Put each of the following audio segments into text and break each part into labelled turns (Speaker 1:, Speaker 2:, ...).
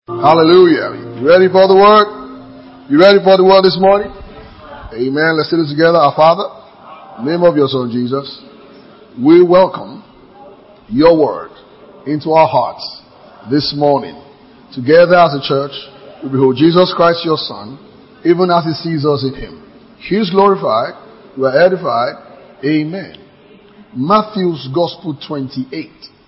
Speaker 1: Hallelujah. You ready for the word? You ready for the word this morning? Amen. Let's say this together. Our Father, in the name of your Son Jesus, we welcome your word into our hearts this morning. Together as a church, we behold Jesus Christ your Son, even as he sees us in him. He is glorified, we are edified. Amen. Matthew's Gospel 28.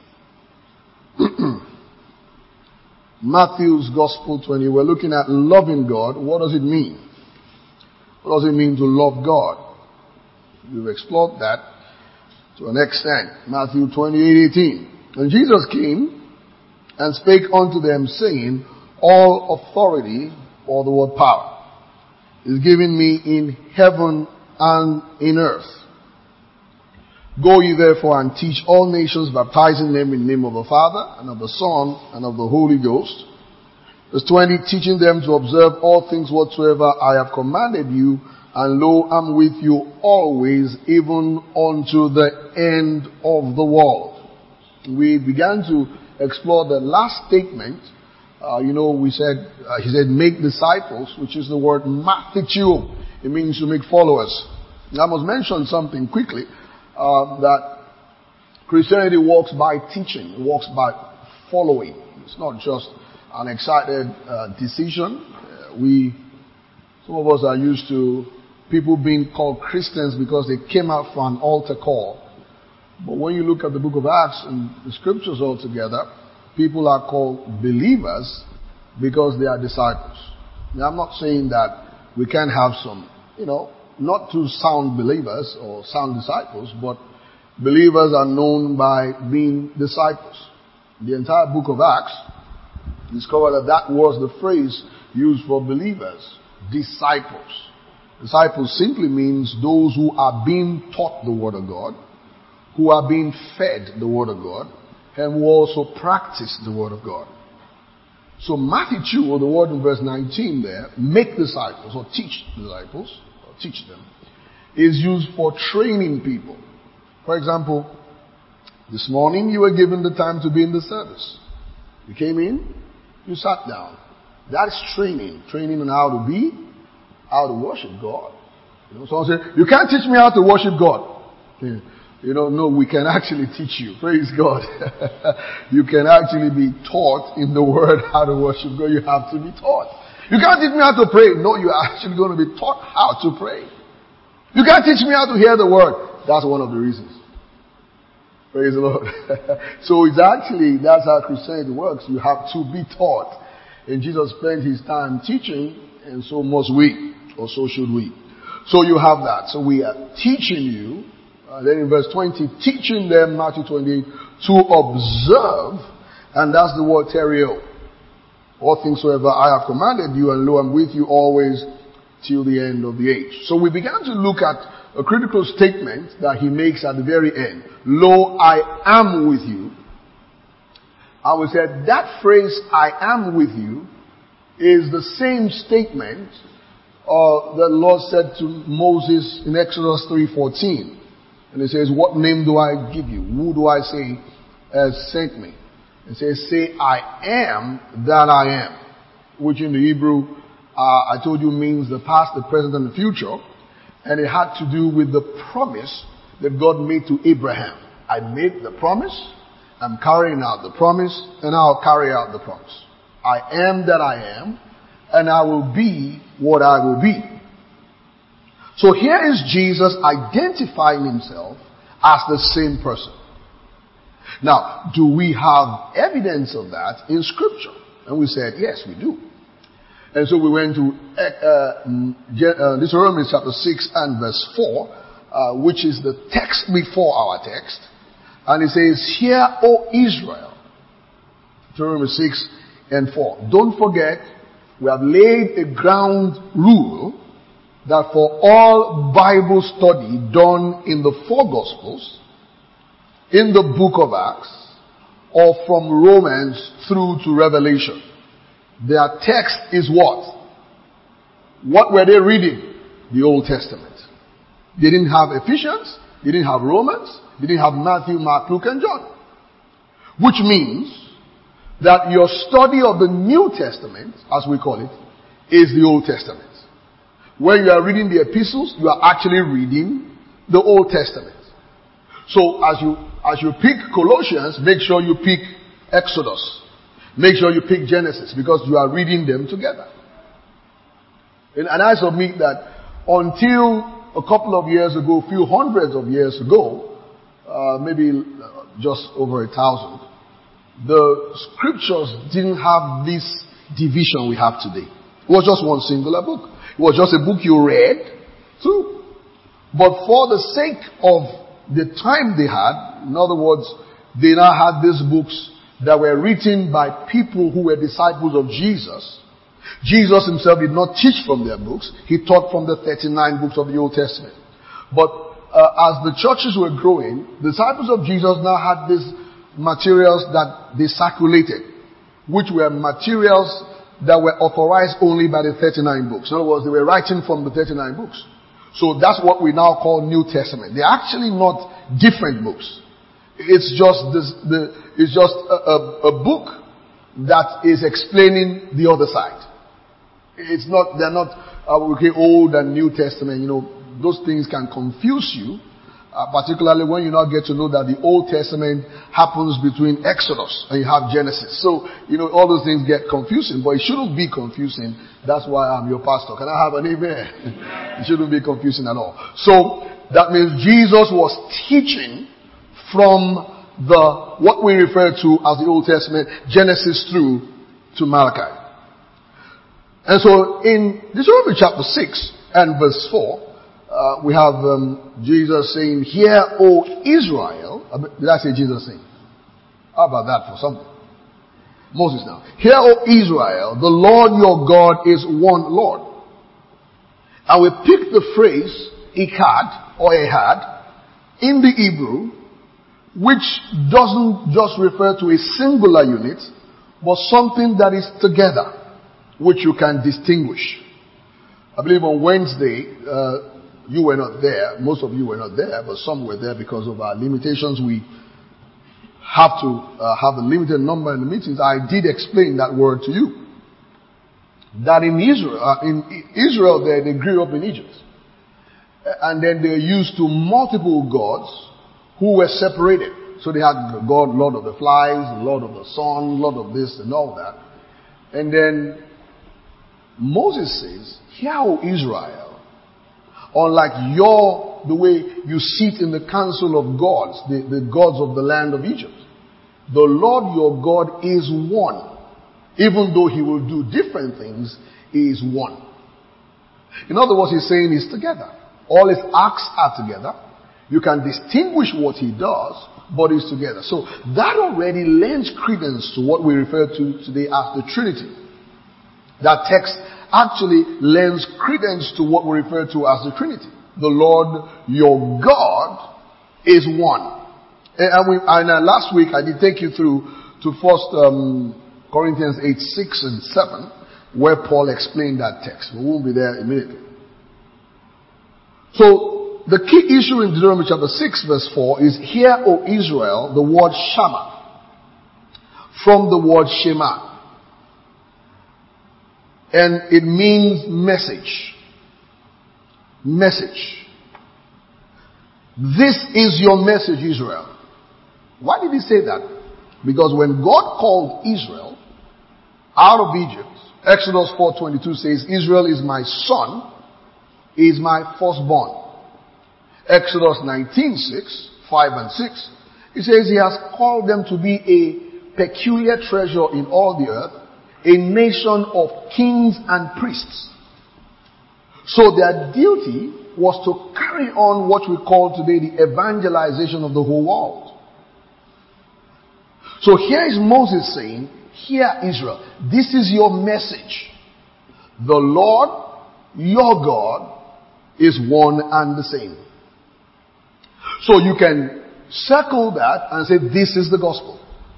Speaker 1: Matthew's Gospel 20. We're looking at loving God. What does it mean? What does it mean to love God? We've explored that to an extent. Matthew 28:18. And Jesus came and spake unto them, saying, all authority, or the word power, is given me in heaven and in earth. Go ye therefore and teach all nations, baptizing them in the name of the Father, and of the Son, and of the Holy Ghost. Verse 20, teaching them to observe all things whatsoever I have commanded you, and lo, I'm with you always, even unto the end of the world. We began to explore the last statement. He said, make disciples, which is the word mathitio. It means to make followers. I must mention something quickly. That Christianity walks by teaching, it walks by following. It's not just an excited decision. Some of us are used to people being called Christians because they came out for an altar call. But when you look at the book of Acts and the scriptures altogether, people are called believers because they are disciples. Now, I'm not saying that we can't have some, not to sound believers or sound disciples, but believers are known by being disciples. The entire book of Acts discovered that was the phrase used for believers, disciples. Disciples simply means those who are being taught the word of God, who are being fed the word of God, and who also practice the word of God. So Matthew 2, or the word in verse 19 there, make disciples or teach disciples, teach them, is used for training people. For example, this morning you were given the time to be in the service. You came in, you sat down. That is training on how to worship God. Someone said, you can't teach me how to worship God. No, we can actually teach you. Praise God. You can actually be taught in the word how to worship God. You have to be taught. You can't teach me how to pray. No, you're actually going to be taught how to pray. You can't teach me how to hear the word. That's one of the reasons. Praise the Lord. So that's how Christianity works. You have to be taught. And Jesus spent his time teaching, and so must we, or so should we. So you have that. So we are teaching you, then in verse 20, teaching them, Matthew 28, to observe, and that's the word terio. All things soever I have commanded you, and lo, I'm with you always till the end of the age. So we began to look at a critical statement that he makes at the very end. Lo, I am with you. I would say that phrase, I am with you, is the same statement that the Lord said to Moses in Exodus 3:14. And he says, what name do I give you? Who do I say has sent me? It says, say, I am that I am. Which in the Hebrew, I told you means the past, the present, and the future. And it had to do with the promise that God made to Abraham. I made the promise, I'm carrying out the promise, and I'll carry out the promise. I am that I am, and I will be what I will be. So here is Jesus identifying himself as the same person. Now, do we have evidence of that in Scripture? And we said, yes, we do. And so we went to Deuteronomy chapter 6 and verse 4, which is the text before our text. And it says, hear, O Israel. Deuteronomy 6 and 4. Don't forget, we have laid a ground rule that for all Bible study done in the four Gospels, in the book of Acts, or from Romans through to Revelation, their text is what? What were they reading? The Old Testament. They didn't have Ephesians, they didn't have Romans, they didn't have Matthew, Mark, Luke, and John. Which means that your study of the New Testament, as we call it, is the Old Testament. When you are reading the epistles, you are actually reading the Old Testament. So as you pick Colossians, make sure you pick Exodus. Make sure you pick Genesis, because you are reading them together. And I submit that until a couple of years ago, a few hundreds of years ago, maybe just over 1,000, the scriptures didn't have this division we have today. It was just one singular book. It was just a book you read through. But for the sake of the time they had, in other words, they now had these books that were written by people who were disciples of Jesus. Jesus himself did not teach from their books. He taught from the 39 books of the Old Testament. But as the churches were growing, the disciples of Jesus now had these materials that they circulated, which were materials that were authorized only by the 39 books. In other words, they were writing from the 39 books. So that's what we now call New Testament. They're actually not different books. It's just a book that is explaining the other side. They're not Old and New Testament. Those things can confuse you, particularly when you now get to know that the Old Testament happens between Exodus and you have Genesis. So, all those things get confusing, but it shouldn't be confusing. That's why I'm your pastor. Can I have an amen? It shouldn't be confusing at all. So, that means Jesus was teaching from what we refer to as the Old Testament, Genesis through to Malachi. And so in Deuteronomy chapter 6 and verse 4, we have Jesus saying, "Hear, O Israel." Did I say Jesus saying? How about that for something? Moses now. "Hear, O Israel, the Lord your God is one Lord." And we pick the phrase Echad or Ehad in the Hebrew, which doesn't just refer to a singular unit, but something that is together, which you can distinguish. I believe on Wednesday, you were not there. Most of you were not there, but some were there because of our limitations. We have to have a limited number in the meetings. I did explain that word to you. That in Israel, they grew up in Egypt. And then they're used to multiple gods who were separated. So they had God, Lord of the flies, Lord of the sun, Lord of this and all that. And then Moses says, "Hear, O Israel, unlike the way you sit in the council of gods, the gods of the land of Egypt. The Lord your God is one. Even though he will do different things, he is one." In other words, he's saying he's together. All his acts are together. You can distinguish what he does, but he's together. So that already lends credence to what we refer to today as the Trinity. That text actually lends credence to what we refer to as the Trinity. The Lord your God is one. And last week I did take you through to 1 Corinthians 8, 6 and 7, where Paul explained that text. We won't be there immediately. So the key issue in Deuteronomy chapter 6 verse 4 is, "Hear, O Israel, the word Shama," from the word Shema. And it means message. Message. This is your message, Israel. Why did he say that? Because when God called Israel out of Egypt, Exodus 4:22 says, "Israel is my son, he is my firstborn." Exodus 19:6, 5 and 6, it says he has called them to be a peculiar treasure in all the earth, a nation of kings and priests. So their duty was to carry on what we call today the evangelization of the whole world. So here is Moses saying, "Hear, Israel, this is your message. The Lord, your God, is one and the same." So you can circle that and say, this is the gospel.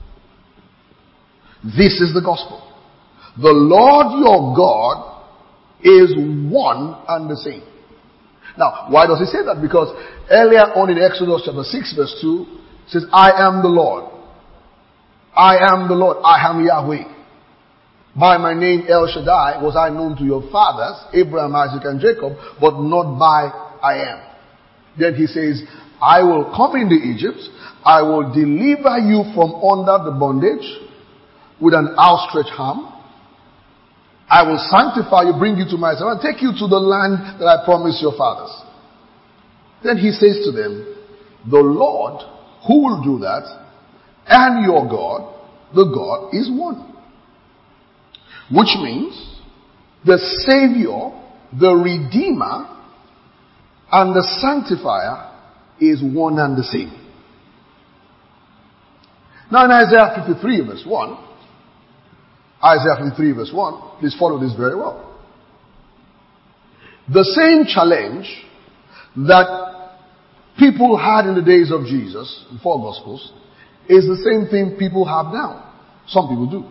Speaker 1: This is the gospel. The Lord your God is one and the same. Now, why does he say that? Because earlier on in Exodus chapter 6 verse 2, it says, "I am the Lord." I am the Lord. I am Yahweh. By my name El Shaddai was I known to your fathers, Abraham, Isaac, and Jacob, but not by I am. Then he says, I will come into Egypt. I will deliver you from under the bondage with an outstretched arm. I will sanctify you, bring you to myself, and take you to the land that I promised your fathers. Then he says to them, the Lord who will do that, and your God, the God is one. Which means the Savior, the Redeemer, and the Sanctifier is one and the same. Now in Isaiah 53 verse 1, Isaiah 53 verse 1, please follow this very well. The same challenge that people had in the days of Jesus, the four Gospels, is the same thing people have now. Some people do.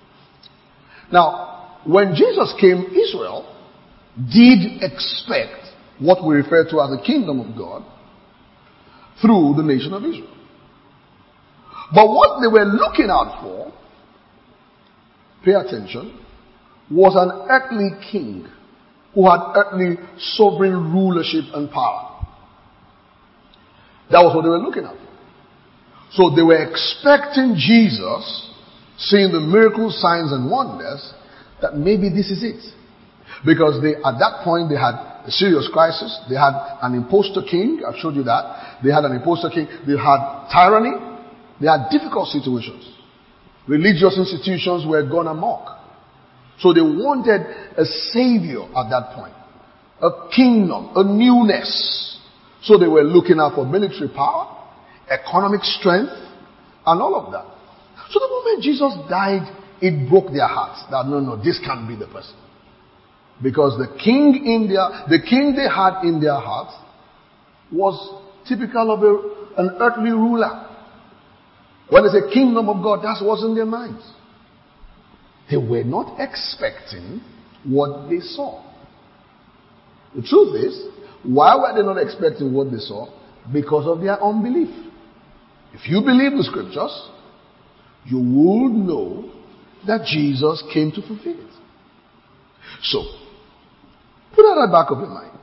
Speaker 1: Now, when Jesus came, Israel did expect what we refer to as the kingdom of God through the nation of Israel. But what they were looking out for, pay attention, was an earthly king who had earthly sovereign rulership and power. That was what they were looking at. So they were expecting Jesus, seeing the miracles, signs, and wonders, that maybe this is it. Because at that point, they had a serious crisis. They had an imposter king. I've showed you that. They had an imposter king. They had tyranny. They had difficult situations. Religious institutions were gone amok. So they wanted a savior at that point. A kingdom, a newness. So they were looking out for military power, economic strength, and all of that. So the moment Jesus died, it broke their hearts. That no, this can't be the person. Because the king they had in their hearts was typical of an earthly ruler. When they say kingdom of God, that's what's in their minds. They were not expecting what they saw. The truth is, why were they not expecting what they saw? Because of their unbelief. If you believe the scriptures, you would know that Jesus came to fulfill it. So, put that at the back of your mind.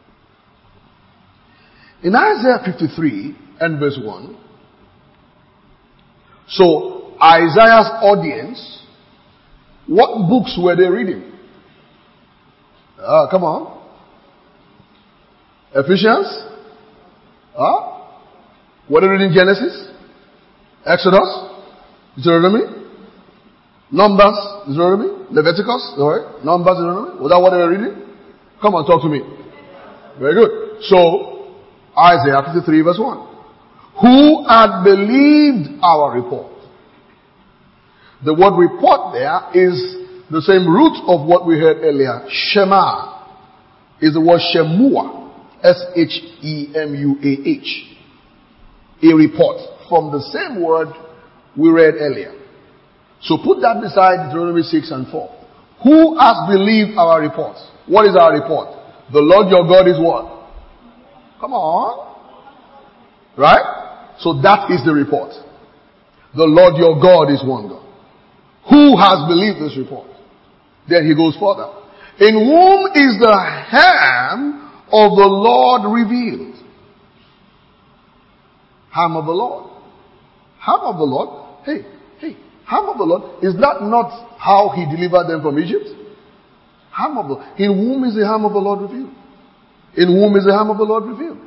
Speaker 1: In Isaiah 53 and verse 1, so Isaiah's audience, what books were they reading? Come on. Ephesians? Were they reading Genesis? Exodus? Deuteronomy? Numbers? Deuteronomy? Leviticus? Alright. Numbers? Deuteronomy? Was that what they were reading? Come on, talk to me. Very good. So, Isaiah 53 verse 1. Who had believed our report? The word report there is the same root of what we heard earlier. Shema is the word Shemua. S-H-E-M-U-A-H. A report from the same word we read earlier. So put that beside Deuteronomy 6 and 4. Who has believed our report? What is our report? The Lord your God is what? Come on. Right? So that is the report. The Lord your God is one God. Who has believed this report? Then he goes further. In whom is the hand of the Lord revealed? Hand of the Lord. Hand of the Lord. Hey, hand of the Lord. Is that not how he delivered them from Egypt? Hand of the Lord. In whom is the hand of the Lord revealed? In whom is the hand of the Lord revealed?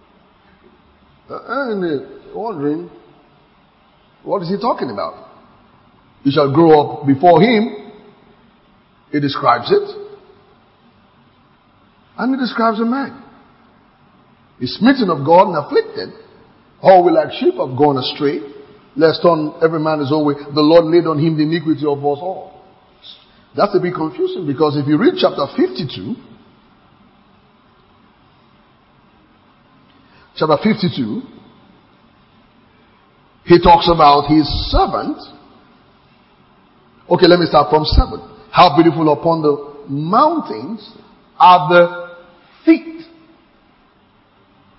Speaker 1: And wondering, what is he talking about? You shall grow up before him. He describes it. And he describes a man. He's smitten of God and afflicted. All we like sheep have gone astray. Lest on every man his own way. The Lord laid on him the iniquity of us all. That's a bit confusing, because if you read chapter 52, he talks about his servant. Okay, let me start from 7. How beautiful upon the mountains are the feet.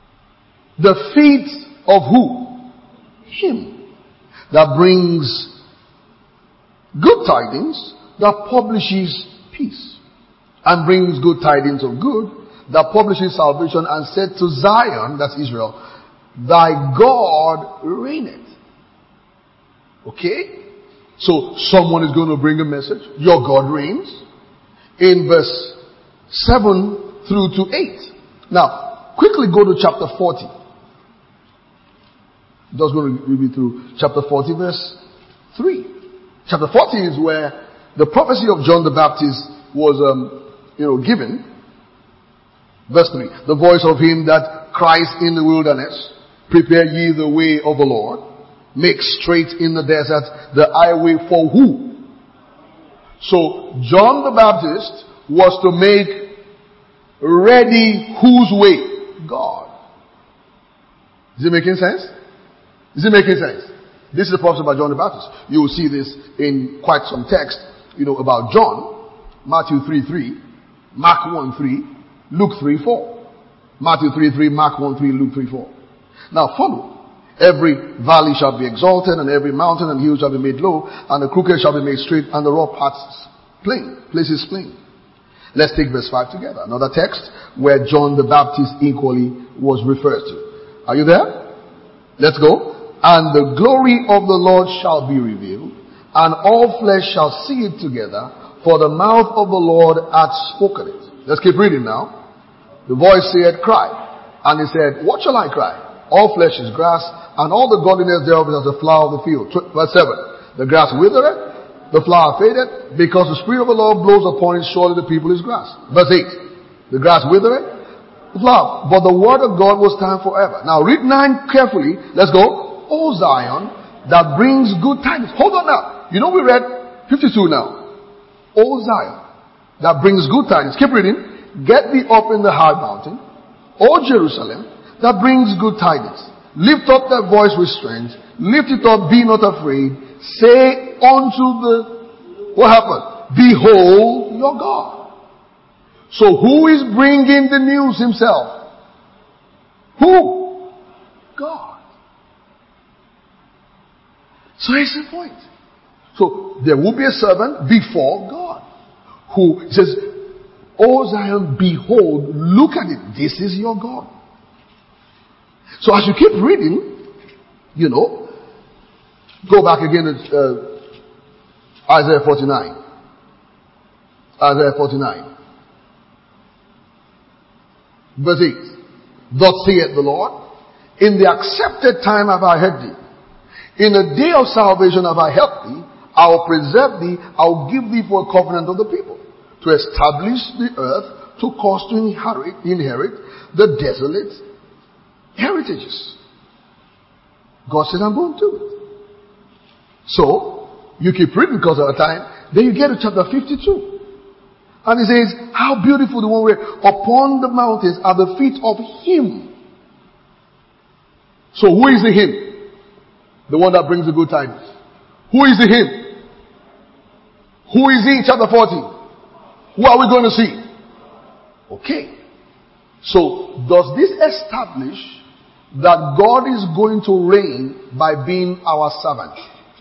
Speaker 1: The feet of who? Him that brings Good tidings that publishes peace, and brings good tidings of good, that publishes salvation, and said to Zion, that's Israel, thy God reigneth. Okay? So someone is going to bring a message. Your God reigns. In verse 7 through to 8. Now, quickly go to chapter 40. Just going to read you through chapter 40 verse 3. Chapter 40 is where the prophecy of John the Baptist was given. Verse 3. The voice of him that cries in the wilderness, prepare ye the way of the Lord, make straight in the desert the highway for who? So John the Baptist was to make ready whose way? God. Is it making sense? Is it making sense? This is the prophecy about John the Baptist. You will see this in quite some text, about John. Matthew 3:3, Mark 1:3, Luke 3:4. Matthew 3:3, Mark 1:3, Luke 3:4. Now follow. Every valley shall be exalted, and every mountain and hill shall be made low, and the crooked shall be made straight, and the rough places plain. Let's take verse 5 together. Another text where John the Baptist equally was referred to. Are you there? Let's go. And the glory of the Lord shall be revealed, and all flesh shall see it together, for the mouth of the Lord hath spoken it. Let's keep reading now. The voice said, cry. And he said, what shall I cry? All flesh is grass, and all the godliness thereof is as the flower of the field. Verse 7. The grass withereth, the flower fadeth, because the Spirit of the Lord blows upon it, surely the people is grass. Verse 8. The grass withereth, the flower. But the word of God will stand forever. Now read 9 carefully. Let's go. O Zion, that brings good tidings. Hold on now. We read 52 now. O Zion, that brings good tidings. Keep reading. Get thee up in the high mountain, O Jerusalem, that brings good tidings. Lift up thy voice with strength. Lift it up, be not afraid. Say unto what happened? Behold your God. So who is bringing the news himself? Who? God. So here's the point. So there will be a servant before God who says, O Zion, behold, look at it. This is your God. So as you keep reading, go back again to Isaiah 49. Isaiah 49. Verse 8. Thus saith the Lord, in the accepted time have I heard thee. In the day of salvation have I helped thee. I will preserve thee. I will give thee for a covenant of the people, to establish the earth, to cause to inherit the desolate heritages. God says, I'm going to do it. So, you keep reading because of the time. Then you get to chapter 52. And it says, how beautiful the one where upon the mountains are the feet of him. So who is the him? The one that brings the good tidings. Who is the him? Who is he in chapter 40? Who are we going to see? Okay. So, does this establish that God is going to reign by being our servant?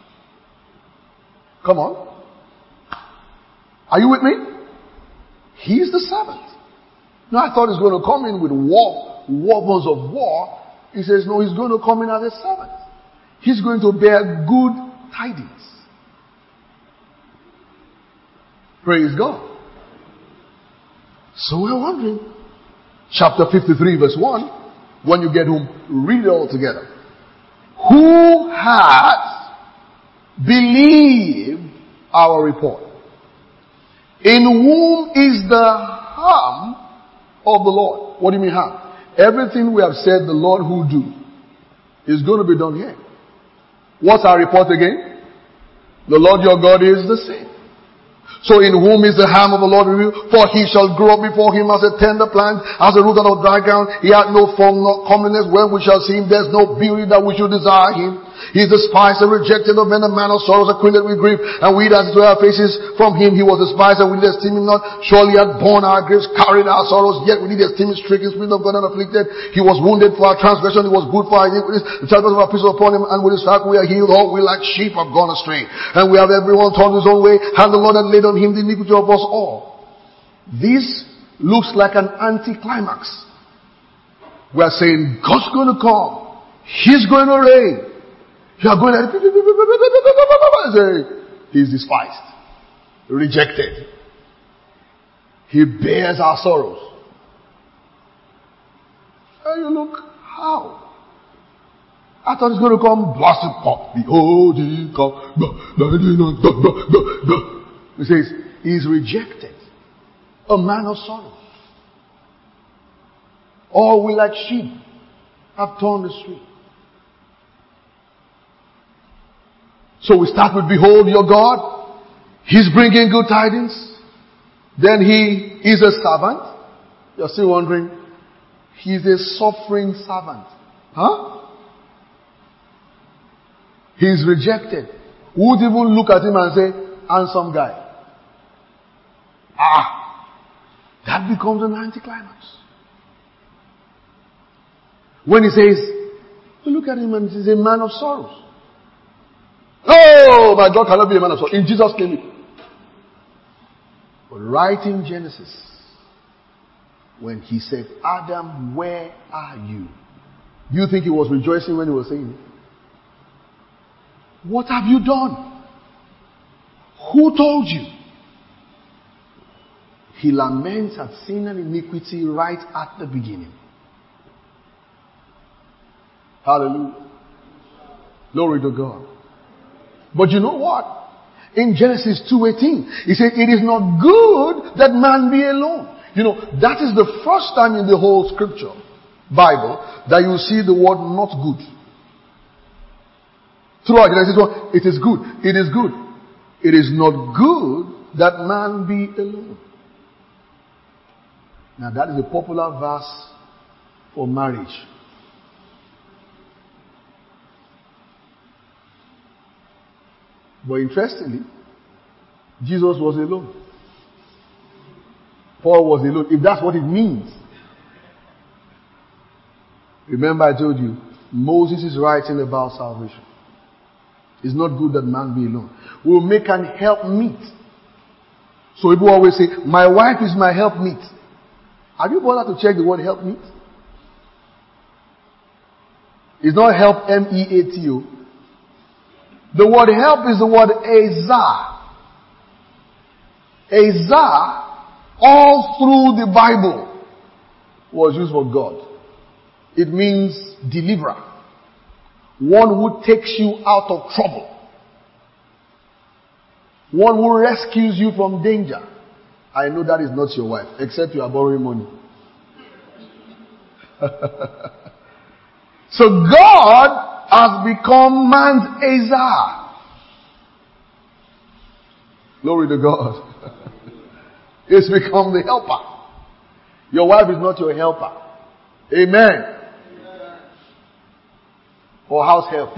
Speaker 1: Come on. Are you with me? He's the servant. No, I thought he's going to come in with weapons of war. He says, no, he's going to come in as a servant. He's going to bear good tidings. Praise God. So we're wondering, chapter 53 verse 1, when you get home, read it all together. Who has believed our report? In whom is the harm of the Lord? What do you mean harm? Everything we have said the Lord will do is going to be done here. What's our report again? The Lord your God is the same. So in whom is the harm of the Lord revealed? For he shall grow up before him as a tender plant, as a root out of dry ground. He hath no form, nor comeliness. When we shall see him, there's no beauty that we should desire him. He is despised and rejected of men, a man of sorrows, acquainted with grief, and we that did our faces from him. He was despised and we did esteem him not. Surely he had borne our griefs, carried our sorrows, yet we did esteem him stricken, smitten of God and afflicted. He was wounded for our transgression, he was bruised for our iniquities. The chastisement of our peace was upon him, and with his stripes we are healed. All we like sheep have gone astray, and we have everyone turned his own way, and the Lord had laid on him the iniquity of us all. This looks like an anticlimax. We are saying, God's going to come. He's going to reign. You are going to say, He's despised, rejected. He bears our sorrows. And you look, how? I thought He's going to come, blasted pop. Behold, He come. He says, He's rejected. A man of sorrows. All we like sheep have turned astray. So we start with, behold your God. He's bringing good tidings. Then He is a servant. You're still wondering, He's a suffering servant. Huh? He's rejected. Who would even look at Him and say, handsome guy? That becomes an anticlimax. When He says, we look at Him and He's a man of sorrows. Oh, my God cannot be a man of sorrows. In Jesus' name. But right in Genesis, when He said, Adam, where are you? Do you think He was rejoicing when He was saying it? What have you done? Who told you? He laments at sin and iniquity right at the beginning. Hallelujah. Glory to God. But you know what? In Genesis 2:18, He said, it is not good that man be alone. You know, that is the first time in the whole scripture, Bible, that you see the word not good. Throughout Genesis 1, it is good. It is good. It is not good that man be alone. Now that is a popular verse for marriage. But interestingly, Jesus was alone. Paul was alone. If that's what it means. Remember I told you, Moses is writing about salvation. It's not good that man be alone. We'll make an helpmeet. So people always say, my wife is my helpmeet. Have you bothered to check the word helpmeet? It's not help M-E-A-T-O. The word help is the word Azar. Azar, all through the Bible, was used for God. It means deliverer. One who takes you out of trouble. One who rescues you from danger. I know that is not your wife, except you are borrowing money. So God has become man's Azar. Glory to God. It's become the helper. Your wife is not your helper. Amen. Or house help.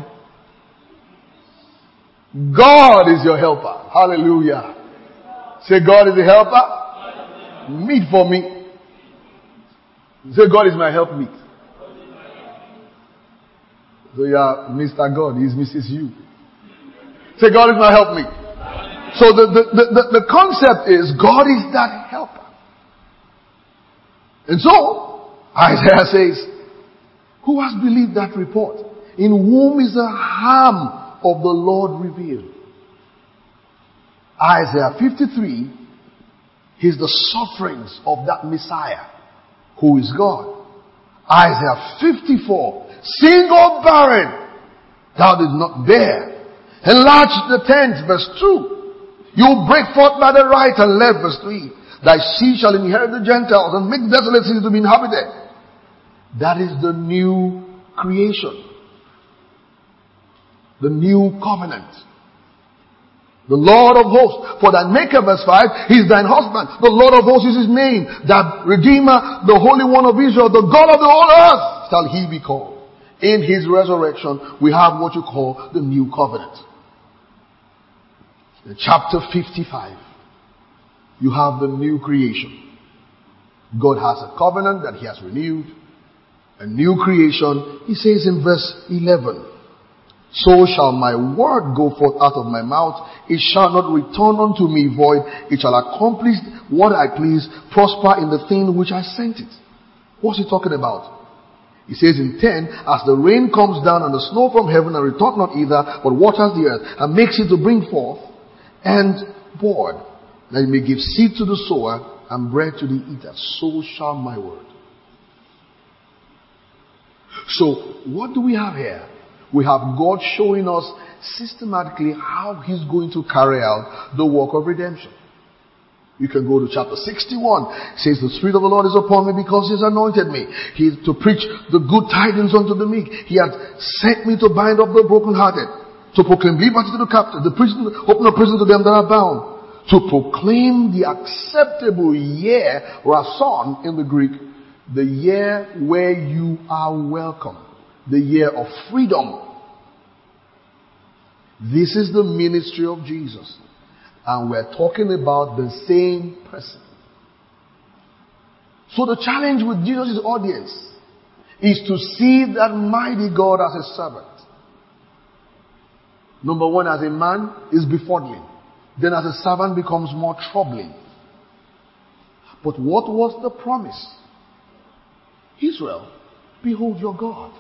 Speaker 1: God is your helper. Hallelujah. Say, God is a helper. Meet for me. Say, God is my helpmeet. So you are Mr. God. He's Mrs. You. Say, God is my helpmeet. So the concept is God is that helper. And so, Isaiah says, who has believed that report? In whom is the harm of the Lord revealed? Isaiah 53 is the sufferings of that Messiah who is God. Isaiah 54, sing, O barren, thou didst not bear. Enlarge the tent, verse 2. You will break forth by the right and left, verse 3. Thy seed shall inherit the Gentiles and make desolate cities to be inhabited. That is the new creation. The new covenant. The Lord of hosts. For thy maker, verse 5, he is thine husband. The Lord of hosts is his name. That Redeemer, the Holy One of Israel, the God of the whole earth, shall he be called. In his resurrection, we have what you call the new covenant. In chapter 55, you have the new creation. God has a covenant that he has renewed. A new creation. He says in verse 11, so shall my word go forth out of my mouth. It shall not return unto me void. It shall accomplish what I please, prosper in the thing which I sent it. What's he talking about? He says in 10, as the rain comes down and the snow from heaven and return not either, but waters the earth and makes it to bring forth and board, that it may give seed to the sower and bread to the eater, so shall my word. So what do we have here? We have God showing us systematically how he's going to carry out the work of redemption. You can go to chapter 61. It says, the Spirit of the Lord is upon me because he has anointed me. He is to preach the good tidings unto the meek. He hath sent me to bind up the brokenhearted, to proclaim liberty to the captives, to open the prison to them that are bound, to proclaim the acceptable year, rason in the Greek, the year where you are welcome, the year of freedom. This is the ministry of Jesus. And we're talking about the same person. So the challenge with Jesus' audience is to see that mighty God as a servant. Number one, as a man, is befuddling. Then as a servant becomes more troubling. But what was the promise? Israel, behold your God.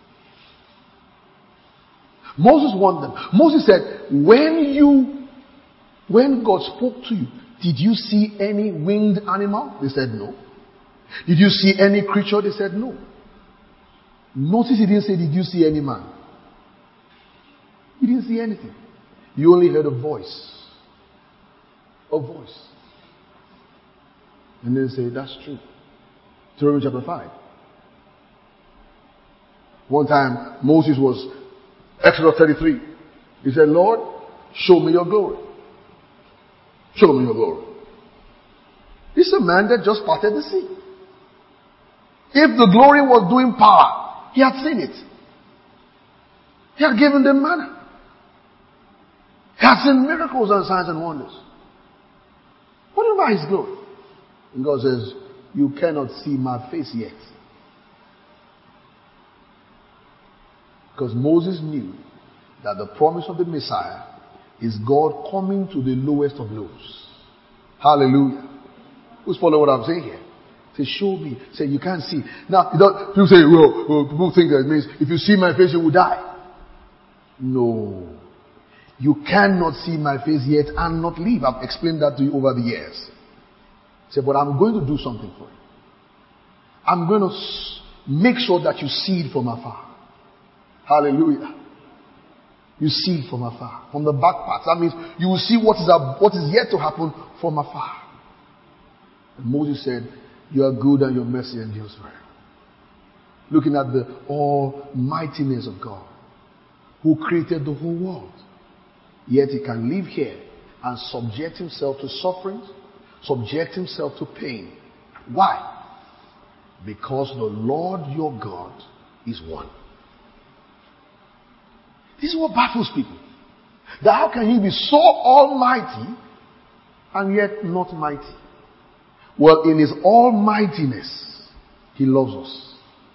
Speaker 1: Moses warned them. Moses said, when God spoke to you, did you see any winged animal? They said no. Did you see any creature? They said no. Notice he didn't say, did you see any man? He didn't see anything. You only heard a voice. A voice. And then say, that's true. Deuteronomy chapter 5. One time, Moses was, Exodus 33. He said, Lord, show me your glory. Show me your glory. This is a man that just parted the sea. If the glory was doing power, he had seen it. He had given them manna. He had seen miracles and signs and wonders. What about his glory? And God says, you cannot see my face yet. Because Moses knew that the promise of the Messiah is God coming to the lowest of lows. Hallelujah. Who's following what I'm saying here? Say, show me. Say, you can't see. Now, people say, well, people think that it means if you see my face, you will die. No. You cannot see my face yet and not live. I've explained that to you over the years. Say, but I'm going to do something for you. I'm going to make sure that you see it from afar. Hallelujah. You see it from afar. From the back part. That means you will see what is yet to happen from afar. And Moses said, you are good and your mercy endures forever. Looking at the almightiness of God, who created the whole world. Yet he can live here and subject himself to sufferings, subject himself to pain. Why? Because the Lord your God is one. This is what baffles people. That how can he be so almighty and yet not mighty? Well, in his almightiness, he loves us.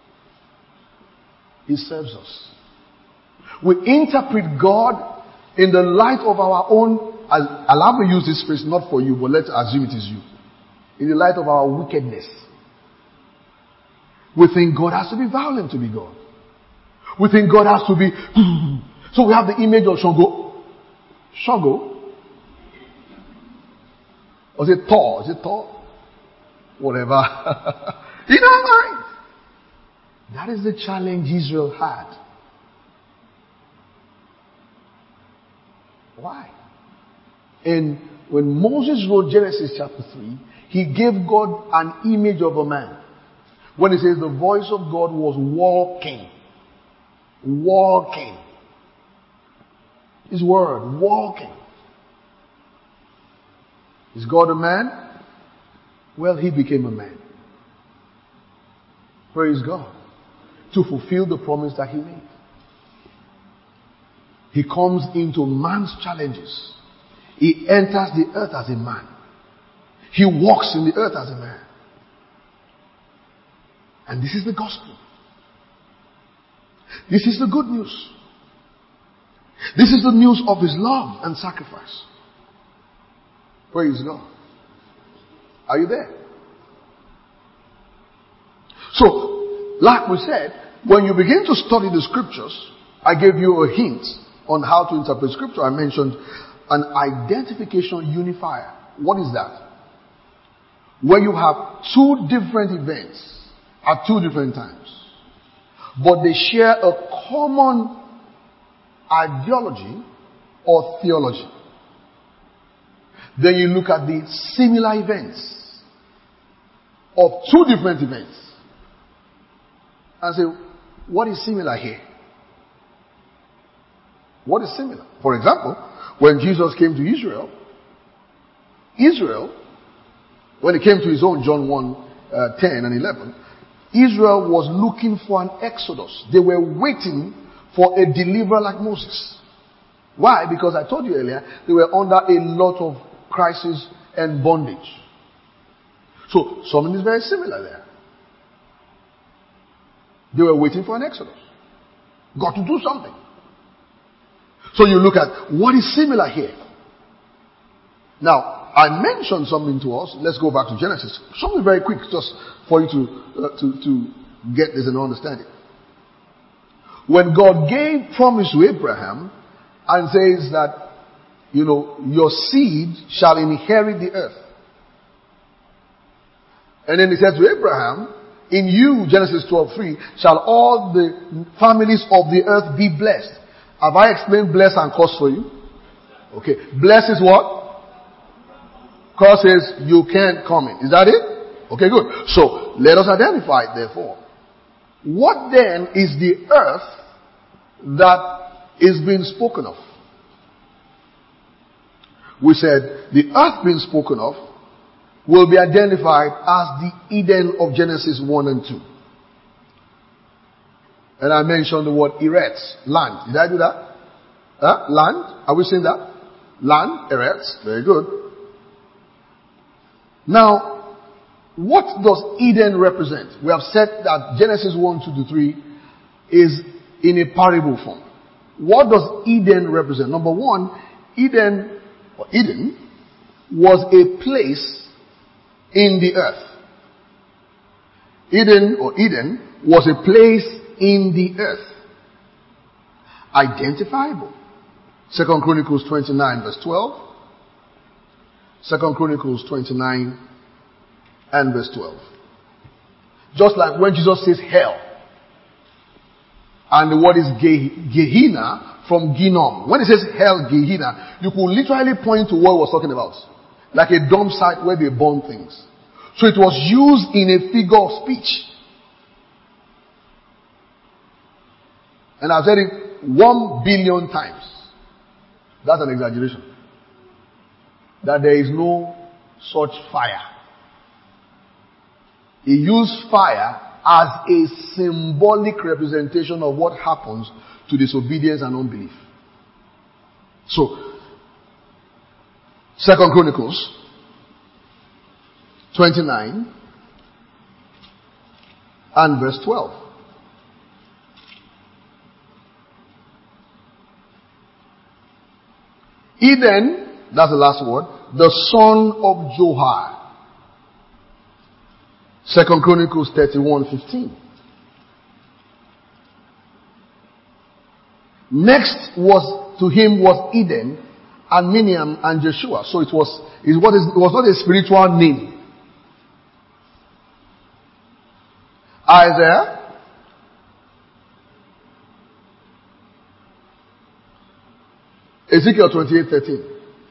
Speaker 1: He serves us. We interpret God in the light of our own, allow me to use this phrase, not for you, but let's assume it is you. In the light of our wickedness. We think God has to be violent to be God. We think God has to be, so we have the image of Shango. Shango? Or is it Thor? Is it Thor? Whatever. In our mind. That is the challenge Israel had. Why? And when Moses wrote Genesis chapter 3, he gave God an image of a man. When he says the voice of God was walking. Walking. His word, walking. Is God a man? Well, he became a man. Praise God. to fulfill the promise that he made. He comes into man's challenges. He enters the earth as a man. He walks in the earth as a man. And this is the gospel. This is the good news. This is the news of his love and sacrifice. Praise God. Are you there? So, like we said, when you begin to study the scriptures, I gave you a hint on how to interpret scripture. I mentioned an identification unifier. What is that? When you have two different events at two different times, but they share a common ideology or theology. Then you look at the similar events of two different events and say, what is similar here? What is similar? For example, when Jesus came to Israel, when he came to his own, John 1, 10 and 11, Israel was looking for an exodus. They were waiting for a deliverer like Moses. Why? Because I told you earlier, they were under a lot of crisis and bondage. So, something is very similar there. They were waiting for an exodus. Got to do something. So you look at what is similar here. Now, I mentioned something to us. Let's go back to Genesis. Something very quick, just for you to get this and understand it. When God gave promise to Abraham and says that, your seed shall inherit the earth. And then he said to Abraham, in you, Genesis 12:3, shall all the families of the earth be blessed. Have I explained bless and curse for you? Okay. Bless is what? Curse is you can't come in. Is that it? Okay, good. So, let us identify it therefore. What then is the earth that is being spoken of? We said the earth being spoken of will be identified as the Eden of Genesis 1 and 2. And I mentioned the word Eretz, land. Did I do that? Land? Are we saying that? Land, Eretz. Very good. Now, what does Eden represent? We have said that Genesis 1, 2 to 3 is in a parable form. What does Eden represent? Number one, Eden was a place in the earth. Eden was a place in the earth. Identifiable. 2 Chronicles 29 verse 12. 2 Chronicles 29 and verse 12. Just like when Jesus says hell. And the word is Gehenna from Ginom. When it says hell, Gehenna, you could literally point to what it was talking about. Like a dump site where they burn things. So it was used in a figure of speech. And I've said it 1 billion times. That's an exaggeration. That there is no such fire. He used fire as a symbolic representation of what happens to disobedience and unbelief. So, 2 Chronicles 29 and verse 12. Eden, that's the last word, the son of Johar. 2 Chronicles 31:15. Next to him was Eden and Miniam and Jeshua. So it was not a spiritual name. Isaiah Ezekiel 28:13.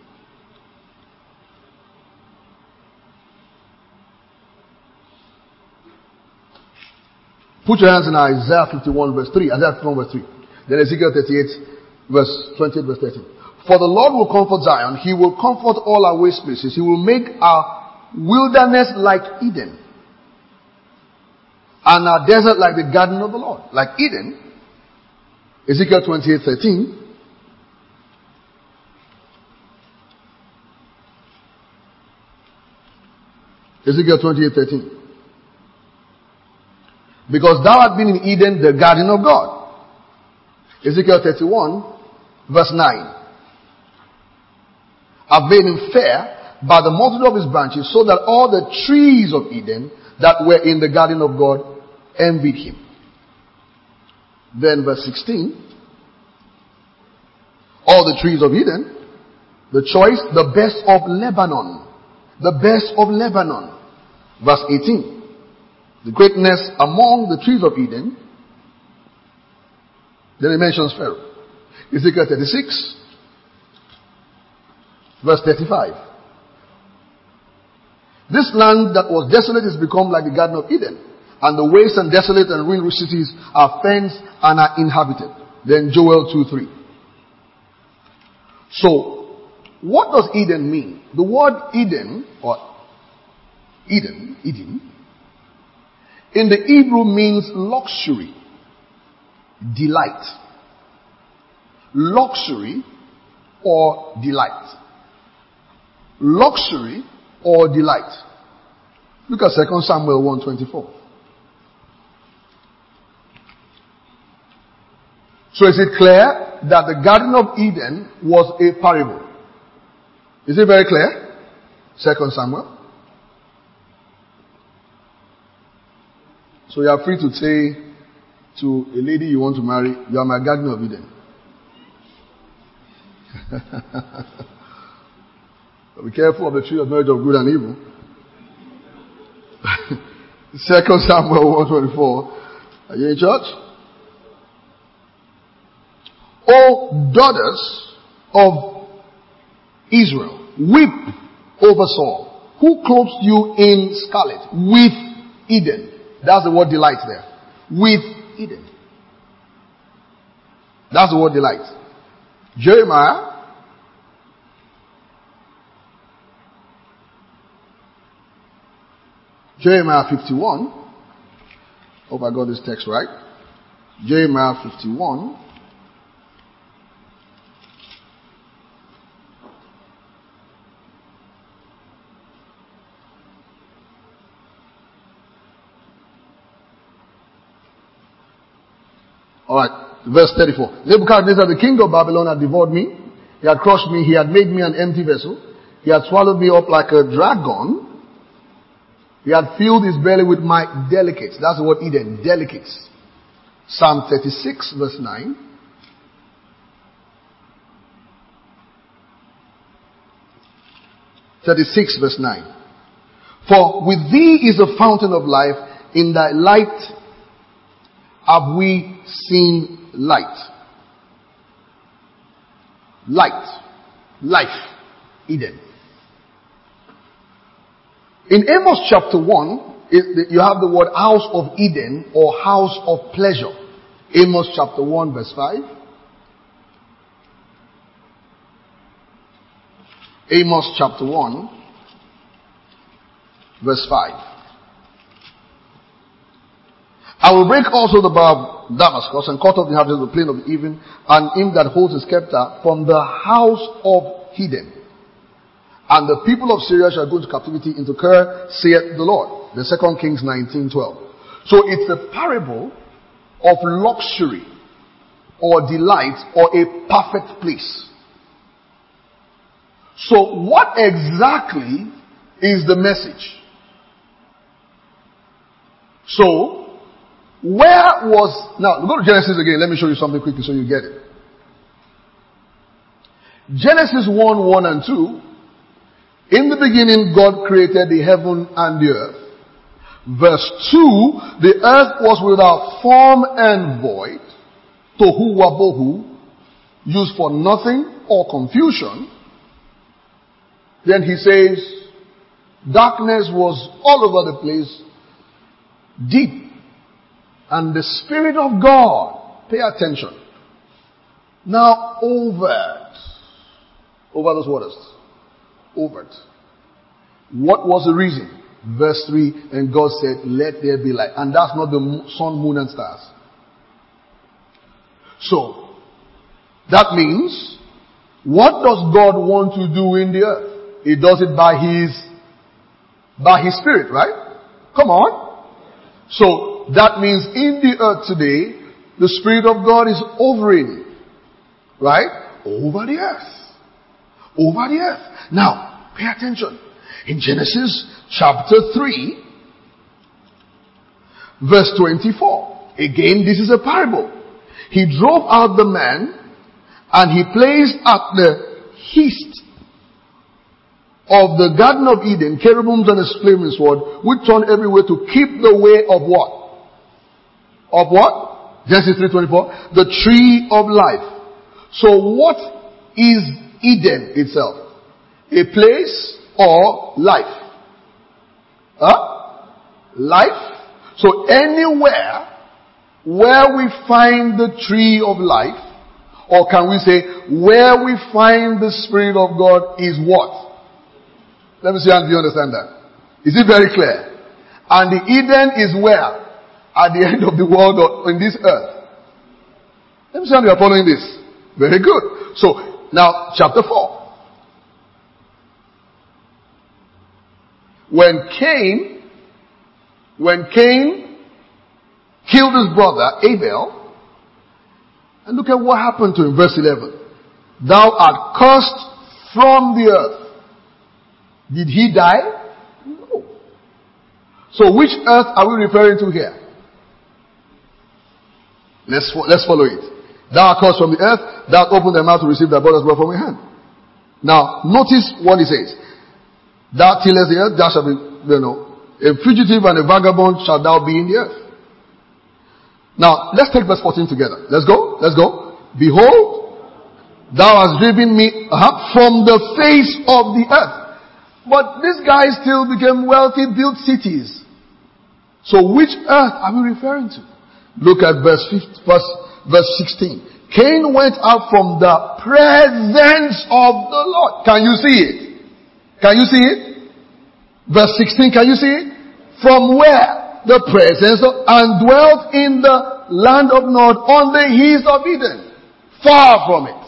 Speaker 1: Put your hands in Isaiah 51 verse 3. Isaiah 51 verse 3. Then Ezekiel 38 verse 28 verse 13. For the Lord will comfort Zion. He will comfort all our waste places. He will make our wilderness like Eden. and a desert like the garden of the Lord, like Eden. Ezekiel 28:13. Ezekiel 28:13. Because thou art been in Eden, the garden of God. Ezekiel 31, verse 9. I've made him fair by the multitude of his branches, so that all the trees of Eden that were in the garden of God envied him. Then verse 16. All the trees of Eden, the choice, the best of Lebanon. The best of Lebanon. Verse 18. The greatness among the trees of Eden. Then he mentions Pharaoh. Ezekiel 36. Verse 35. This land that was desolate is become like the Garden of Eden. And the waste and desolate and ruined cities are fenced and are inhabited. Then Joel 2:3. So, what does Eden mean? The word Eden, or Eden, in the Hebrew means luxury, delight. Luxury or delight. Luxury or delight. Look at 2 Samuel 1:24. So is it clear that the Garden of Eden was a parable? Is it very clear? 2 Samuel. So you are free to say to a lady you want to marry, you are my Garden of Eden. But be careful of the tree of knowledge of good and evil. 2 Samuel 1:24. Are you in church? O daughters of Israel, weep over Saul, who clothed you in scarlet with Eden. That's the word delight there. With Eden. That's the word delight. Jeremiah. Jeremiah 51. Hope I got this text right. Jeremiah 51. Alright, verse 34. Nebuchadnezzar, the king of Babylon, had devoured me. He had crushed me. He had made me an empty vessel. He had swallowed me up like a dragon. He had filled his belly with my delicates. That's the word Eden, delicates. Psalm 36, verse 9. Verse 9. For with thee is a fountain of life. In thy light have we seen light. Light. Life. Eden. In Amos chapter 1, you have the word house of Eden or house of pleasure. Amos chapter 1 verse 5. Amos chapter 1 verse 5. I will break also the bar of Damascus and cut off the inhabitants of the plain of the even, and him that holds his scepter from the house of Eden. And the people of Syria shall go into captivity into Kir, saith the Lord. The 2 Kings 19:12. So it's a parable of luxury or delight or a perfect place. So what exactly is the message? So, now go to Genesis again. Let me show you something quickly so you get it. Genesis 1:1 and 2. In the beginning, God created the heaven and the earth. Verse 2, the earth was without form and void, tohu wabohu, used for nothing or confusion. Then he says, darkness was all over the place, deep. And the Spirit of God, pay attention, now over those waters. Over it. What was the reason? Verse 3, and God said, let there be light. And that's not the sun, moon, and stars. So, that means, what does God want to do in the earth? He does it by His Spirit, right? Come on. So, that means in the earth today, the Spirit of God is hovering, right? Over the earth. Over the earth. Now, pay attention. In Genesis chapter 3, verse 24. Again, this is a parable. He drove out the man, and he placed at the east of the Garden of Eden cherubims and a flaming sword, which turned everywhere to keep the way of what? Of what? Genesis 3:24. The tree of life. So what is Eden itself? A place or life? Huh? Life. So anywhere where we find the tree of life, or can we say where we find the Spirit of God is what? Let me see if you understand that. Is it very clear? And the Eden is where? At the end of the world or in this earth. Let me see if you are following this. Very good. So, now, chapter 4. When Cain killed his brother Abel, and look at what happened to him, verse 11. Thou art cursed from the earth. Did he die? No. So which earth are we referring to here? Let's follow it. Thou art cursed from the earth, thou art opened thy mouth to receive thy brother's blood from your hand. Now, notice what he says. Thou tillest the earth, thou shalt be, a fugitive and a vagabond shalt thou be in the earth. Now, let's take verse 14 together. Let's go. Behold, thou hast driven me from the face of the earth. But this guy still became wealthy, built cities. So which earth are we referring to? Look at verse 16. Cain went out from the presence of the Lord. Can you see it? Can you see it? Verse 16, can you see it? From where? The presence of, and dwelt in the land of Nod on the hills of Eden. Far from it.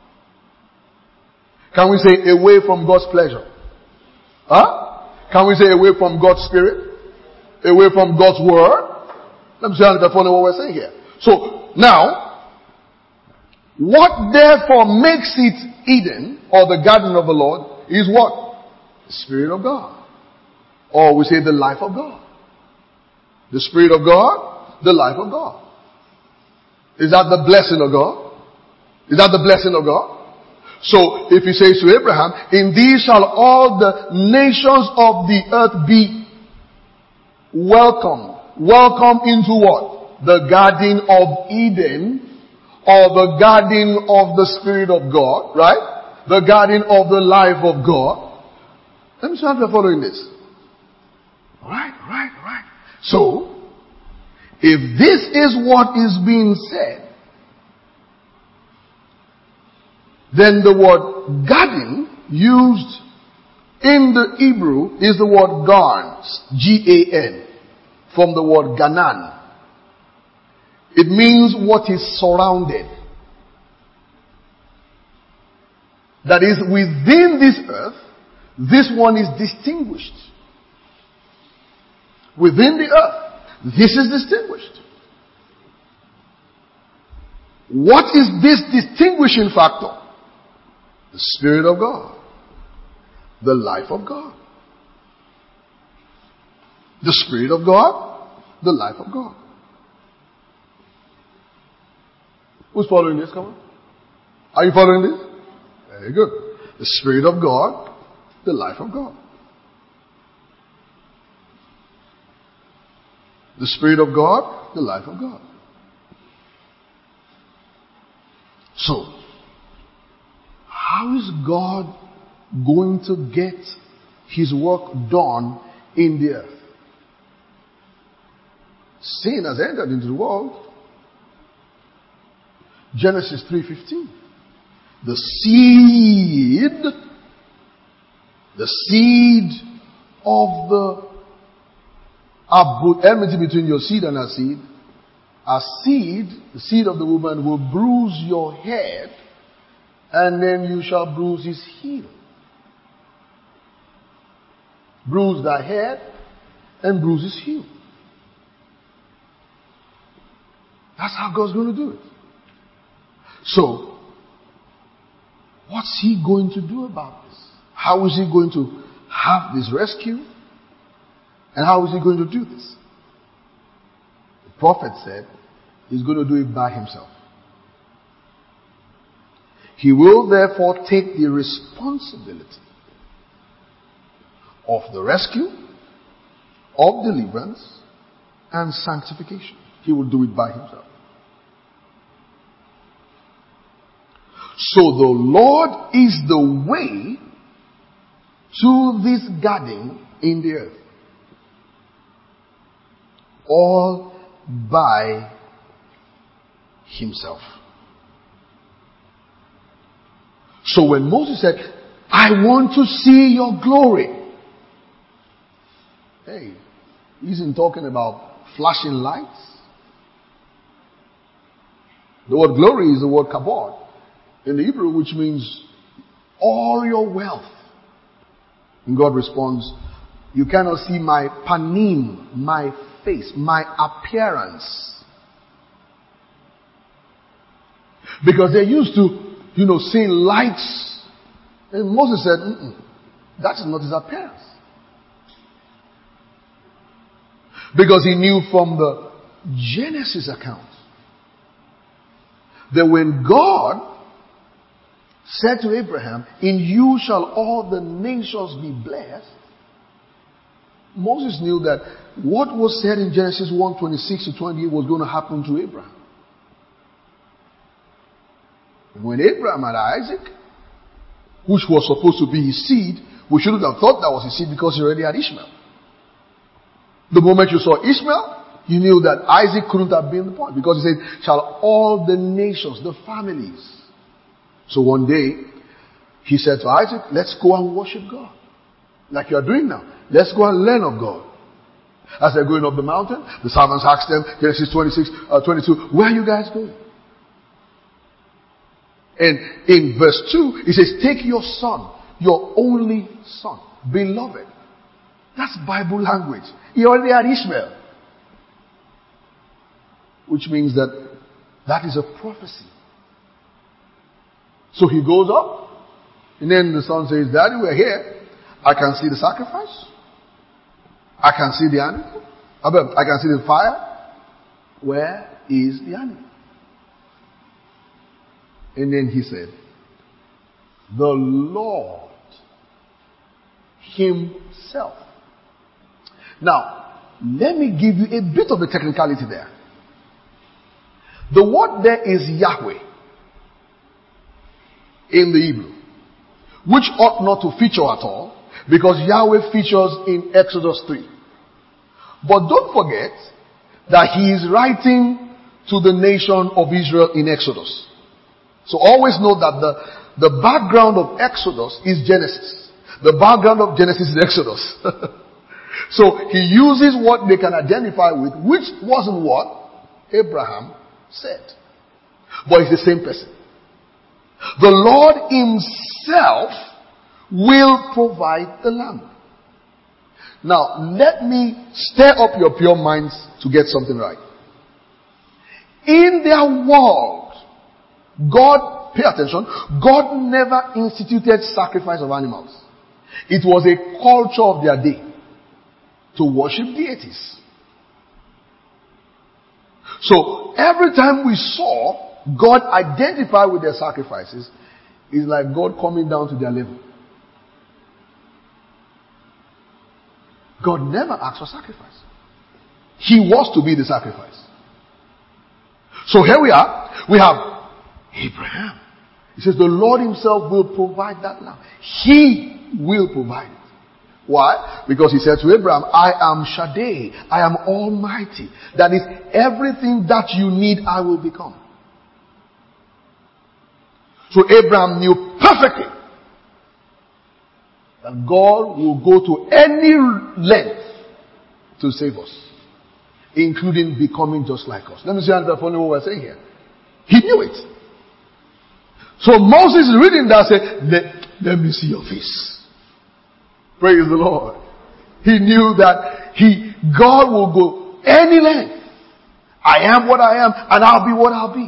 Speaker 1: Can we say away from God's pleasure? Huh? Can we say away from God's Spirit? Away from God's Word? Let me see if I follow what we're saying here. So, now, what therefore makes it Eden, or the garden of the Lord, is what? The Spirit of God. Or we say the life of God. The Spirit of God, the life of God. Is that the blessing of God? Is that the blessing of God? So, if he says to Abraham, in these shall all the nations of the earth be welcomed. Welcome into what? The garden of Eden, or the garden of the Spirit of God, right? The garden of the life of God. Let me see if you're following this. Right. So, if this is what is being said, then the word garden used in the Hebrew is the word garns, G-A-N, from the word ganan. It means what is surrounded. That is, within this earth, this one is distinguished. Within the earth, this is distinguished. What is this distinguishing factor? The Spirit of God. The life of God. The Spirit of God. The life of God. Who's following this? Come on. Are you following this? Very good. The Spirit of God. The life of God. The Spirit of God, the life of God. So, how is God going to get His work done in the earth? Sin has entered into the world. Genesis 3:15. The seed of the I'll put enmity between your seed and her seed. Her seed, the seed of the woman, will bruise your head, and then you shall bruise his heel. Bruise thy head and bruise his heel. That's how God's going to do it. So, what's he going to do about this? How is he going to have this rescue? And how is he going to do this? The prophet said he's going to do it by himself. He will therefore take the responsibility of the rescue, of deliverance, and sanctification. He will do it by himself. So the Lord is the way to this garden in the earth. All by himself. So when Moses said, I want to see your glory. Hey, he isn't talking about flashing lights. The word glory is the word kabod in the Hebrew, which means all your wealth. And God responds, you cannot see my panim, my face, my appearance. Because they're used to, seeing lights. And Moses said, that is not his appearance. Because he knew from the Genesis account that when God said to Abraham, in you shall all the nations be blessed, Moses knew that what was said in Genesis 1:26 to 28 was going to happen to Abraham. And when Abraham had Isaac, which was supposed to be his seed, we shouldn't have thought that was his seed because he already had Ishmael. The moment you saw Ishmael, you knew that Isaac couldn't have been the point, because he said, shall all the nations, the families. So one day, he said to Isaac, let's go and worship God. Like you are doing now. Let's go and learn of God. As they're going up the mountain, the servants asked them, Genesis 22, where are you guys going? And in verse 2, he says, take your son, your only son, beloved. That's Bible language. He already had Ishmael. Which means that is a prophecy. So he goes up, and then the son says, Daddy, we're here. I can see the sacrifice. I can see the animal. I can see the fire. Where is the animal? And then he said, the Lord himself. Now, let me give you a bit of a technicality there. The word there is Yahweh in the Hebrew, which ought not to feature at all, because Yahweh features in Exodus 3. But don't forget that he is writing to the nation of Israel in Exodus. So always know that the background of Exodus is Genesis. The background of Genesis is Exodus. So he uses what they can identify with, which wasn't what Abraham said. But it's the same person. The Lord himself will provide the land. Now, let me stir up your pure minds to get something right. In their world, God, pay attention, God never instituted sacrifice of animals. It was a culture of their day to worship deities. So, every time we saw God identify with their sacrifices, it's like God coming down to their level. God never asked for sacrifice. He was to be the sacrifice. So here we are. We have Abraham. He says the Lord himself will provide that land. He will provide it. Why? Because he said to Abraham, I am Shaddai. I am Almighty. That is, everything that you need, I will become. So Abraham knew perfectly that God will go to any length to save us, including becoming just like us. Let me see another funny what we're saying here. He knew it. So Moses is reading that, say, let me see your face. Praise the Lord. He knew that God will go any length. I am what I am, and I'll be what I'll be.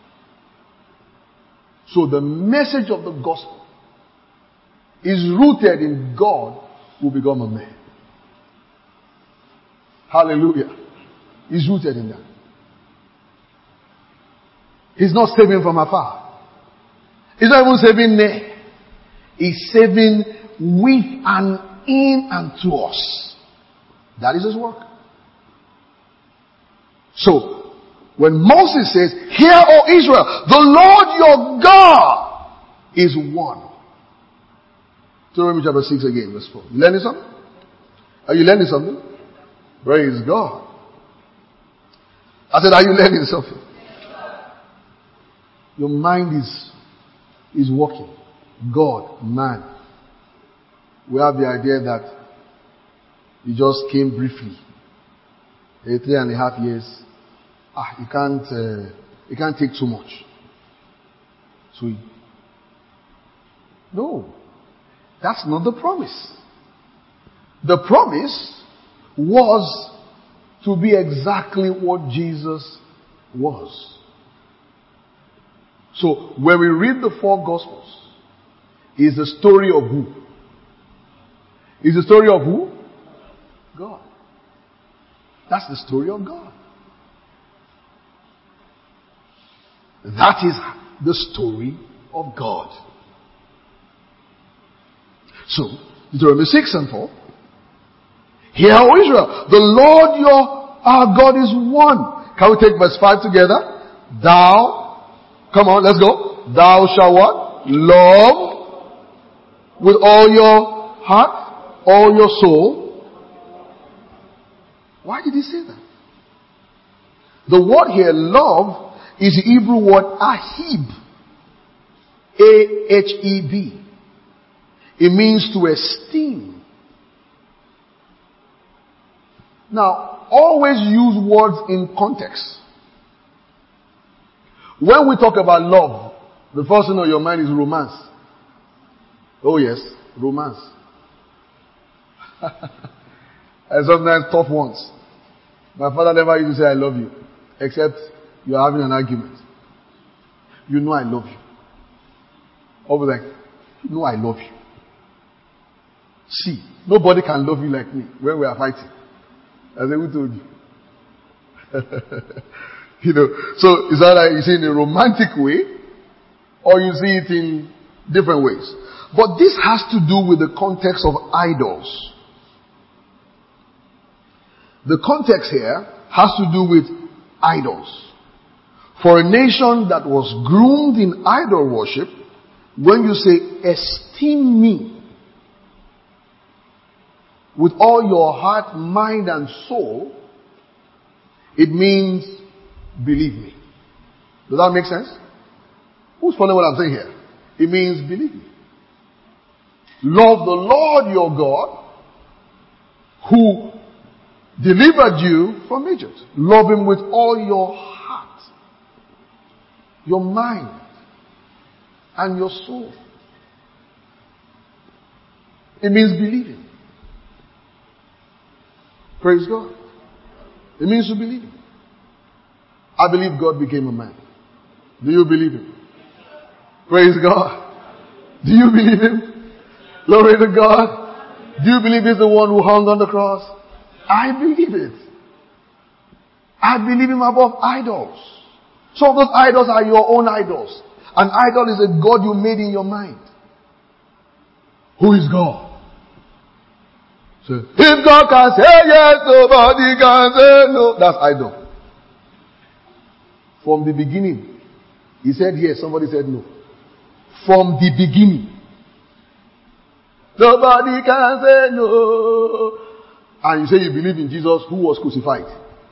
Speaker 1: So the message of the gospel is rooted in God who become a man. Hallelujah. He's rooted in that. He's not saving from afar. He's not even saving near. He's saving with and in and to us. That is his work. So, when Moses says, "Hear, O Israel, the Lord your God is one." Deuteronomy chapter 6 again, verse 4. You learning something? Are you learning something? Praise God. I said, are you learning something? Your mind is working. God, man. We have the idea that he just came briefly. 3.5 years. He can't take too much. So no. That's not the promise. The promise was to be exactly what Jesus was. So when we read the 4 Gospels, it's the story of who? It's the story of who? God. That's the story of God. That is the story of God. So, Deuteronomy 6 and 4. Hear, O Israel, the Lord our God is one. Can we take verse 5 together? Come on, let's go. Thou shalt what? Love with all your heart, all your soul. Why did he say that? The word here, love, is the Hebrew word ahib. A-H-E-B. It means to esteem. Now, always use words in context. When we talk about love, the first thing on your mind is romance. Oh yes, romance. And sometimes tough ones. My father never used to say I love you, except you are having an argument. You know I love you. Always like, you know I love you. See, nobody can love you like me when we are fighting. I said, who told you? So it's either you see it in a romantic way, or you see it in different ways. But this has to do with the context of idols. The context here has to do with idols. For a nation that was groomed in idol worship, when you say, esteem me with all your heart, mind, and soul, it means believe me. Does that make sense? Who's following what I'm saying here? It means believe me. Love the Lord your God who delivered you from Egypt. Love him with all your heart, your mind, and your soul. It means believing. Praise God. It means to believe him. I believe God became a man. Do you believe him? Praise God. Do you believe him? Glory to God. Do you believe he's the one who hung on the cross? I believe it. I believe him above idols. Some of those idols are your own idols. An idol is a God you made in your mind. Who is God? So, if God can say yes, nobody can say no. That's idol. From the beginning, he said yes, somebody said no. From the beginning. Nobody can say no. And you say you believe in Jesus who was crucified.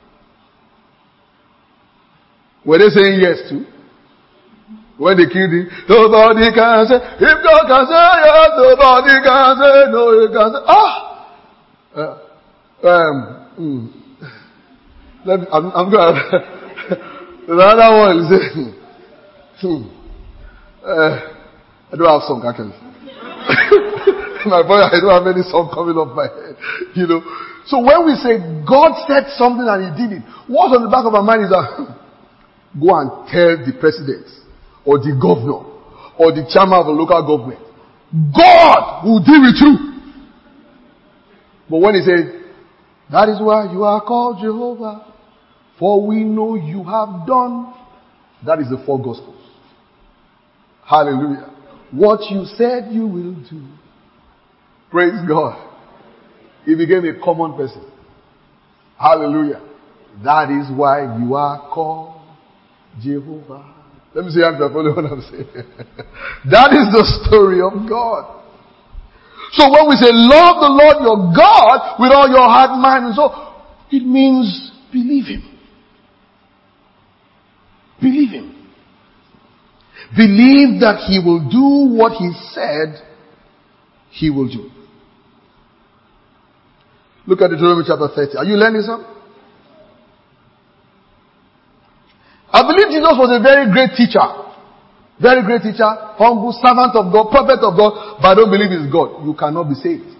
Speaker 1: Were they saying yes to? When they killed him, nobody can say, if God can say yes, nobody can say no, he can say, I'm going to... The other one is... I don't have song, actually. My boy, I don't have any song coming off my head. So when we say God said something and He did it, what's on the back of our mind is that go and tell the president or the governor or the chairman of a local government, God will deal with you. But when He said, that is why you are called Jehovah, for we know you have done, that is the four Gospels. Hallelujah. What you said you will do. Praise God. He became a common person. Hallelujah. That is why you are called Jehovah. Let me see if you follow what I'm saying. That is the story of God. So when we say love the Lord your God with all your heart, mind, and soul, it means believe Him. Believe Him. Believe that He will do what He said He will do. Look at Deuteronomy chapter 30. Are you learning something? I believe Jesus was a very great teacher. Very great teacher, humble, servant of God, prophet of God, but I don't believe He's God. You cannot be saved.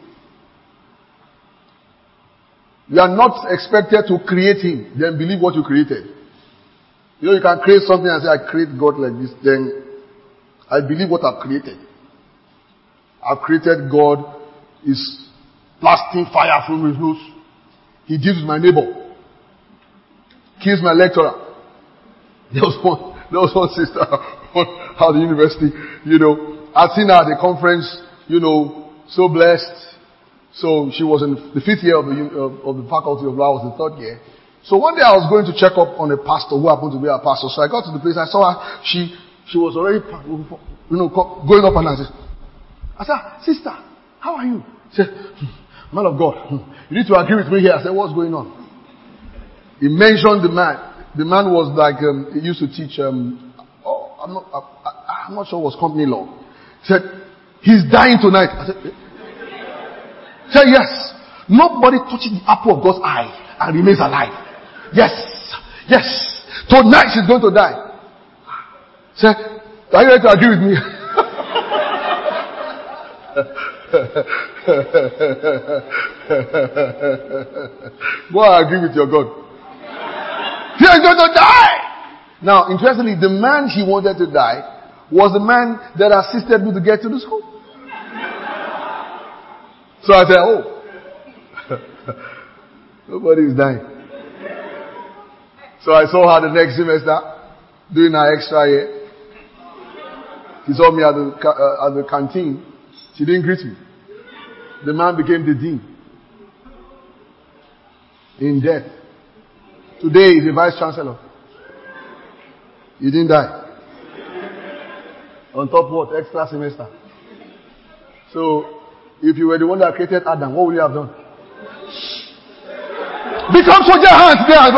Speaker 1: You are not expected to create Him, then believe what you created. You can create something and say, I create God like this, then I believe what I've created. I've created God is blasting fire from His nose. He deals with my neighbor. Kills my lecturer. There was one sister at the university, I'd seen her at the conference, so blessed. So she was in the 5th year of the faculty of law. I was in 3rd year. So one day I was going to check up on a pastor who happened to be a pastor. So I got to the place, I saw her, she was already, going up and down. I said, sister, how are you? She said, man of God, you need to agree with me here. I said, what's going on? He mentioned the man. The man was like, he used to teach, I'm not sure it was company law. He said, he's dying tonight. I said, yes. Nobody touches the apple of God's eye and remains alive. Yes. Tonight she's going to die. He said, are you ready to agree with me? Go and agree with your God. He is going to die. Now, interestingly, the man he wanted to die was the man that assisted me to get to the school. So I said, nobody is dying. So I saw her the next semester doing her extra year. She saw me at the canteen. She didn't greet me. The man became the dean. In death. Today he's a vice chancellor. He didn't die. On top what? Extra semester. So, if you were the one that created Adam, what would you have done? Become soldier hands there.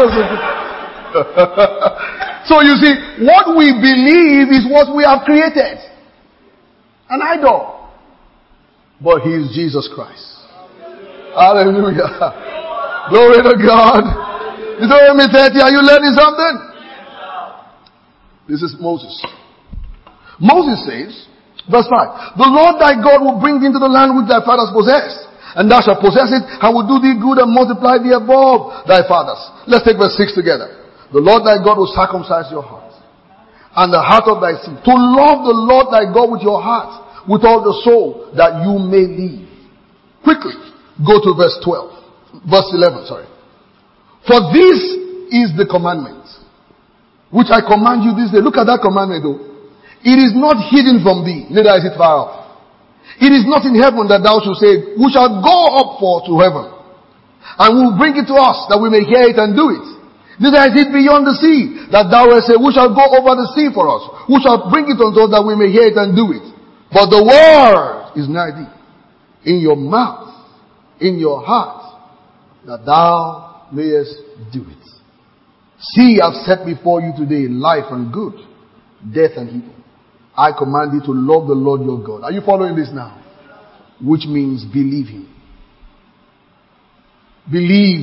Speaker 1: So you see, what we believe is what we have created. An idol. But He is Jesus Christ. Hallelujah. Glory to God. Deuteronomy 30, are you learning something? This is Moses. Moses says, verse 5, the Lord thy God will bring thee into the land which thy fathers possessed, and thou shalt possess it, and will do thee good and multiply thee above thy fathers. Let's take verse 6 together. The Lord thy God will circumcise your heart, and the heart of thy seed, to love the Lord thy God with your heart, with all the soul, that you may live. Quickly, go to verse 11, sorry. For this is the commandment, which I command you this day. Look at that commandment though. It is not hidden from thee, neither is it far off. It is not in heaven that thou shalt say, we shall go up to heaven, and we will bring it to us, that we may hear it and do it. Neither is it beyond the sea, that thou wilt say, we shall go over the sea for us. Who shall bring it unto us, that we may hear it and do it? But the word is nigh thee, in your mouth, in your heart, that thou mayest do it. See, I've set before you today life and good, death and evil. I command you to love the Lord your God. Are you following this now? Which means believe Him. Believe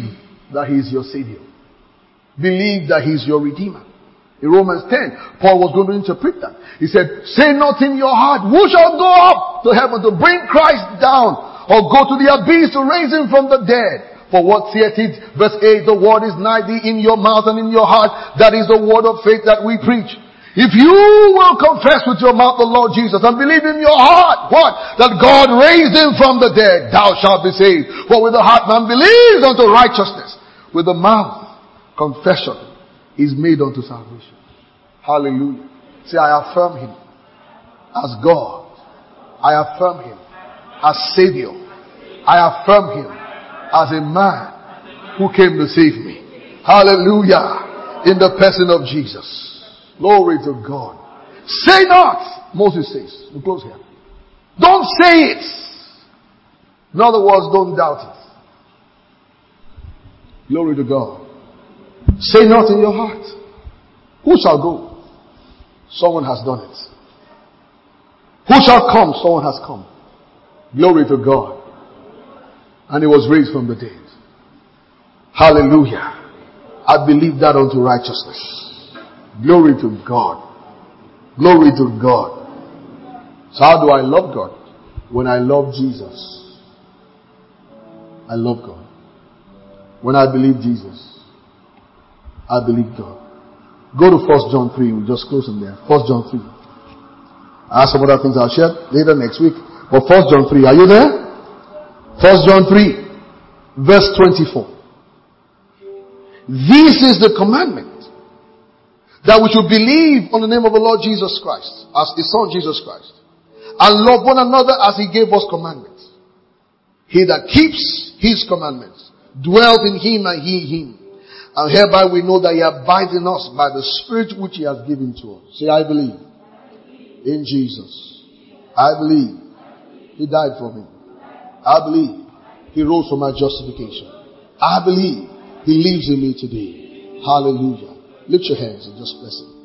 Speaker 1: that He is your Savior. Believe that He is your Redeemer. In Romans 10, Paul was going to interpret that. He said, say not in your heart, who shall go up to heaven to bring Christ down, or go to the abyss to raise Him from the dead? For what saith it? Verse 8, the word is nigh thee, in your mouth and in your heart. That is the word of faith that we preach. If you will confess with your mouth the Lord Jesus and believe in your heart, what? That God raised Him from the dead, thou shalt be saved. For with the heart man believes unto righteousness. With the mouth, confession is made unto salvation. Hallelujah. Say, I affirm Him as God. I affirm Him as Savior. I affirm Him as a man who came to save me. Hallelujah. In the person of Jesus. Glory to God. Say not, Moses says. We'll close here. Don't say it. In other words, don't doubt it. Glory to God. Say not in your heart, who shall go? Someone has done it. Who shall come? Someone has come. Glory to God. And He was raised from the dead. Hallelujah. I believe that unto righteousness. Glory to God. Glory to God. So how do I love God? When I love Jesus, I love God. When I believe Jesus, I believe God. Go to 1 John 3. We'll just close in there. 1 John 3. I have some other things I'll share later next week. But 1 John 3. Are you there? 1 John 3. Verse 24. This is the commandment. That we should believe on the name of the Lord Jesus Christ. As His Son Jesus Christ. And love one another as He gave us commandments. He that keeps His commandments dwells in Him and He in Him. And hereby we know that He abides in us by the Spirit which He has given to us. Say, I believe in Jesus. I believe He died for me. I believe He rose for my justification. I believe He lives in me today. Hallelujah. Lift your hands and just bless Him.